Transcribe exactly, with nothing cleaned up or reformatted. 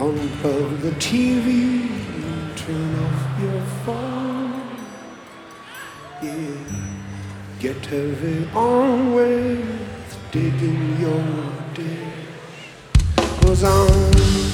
Unplug the T V and turn off your phone. Yeah, get heavy on with digging your day. 'Cause I'm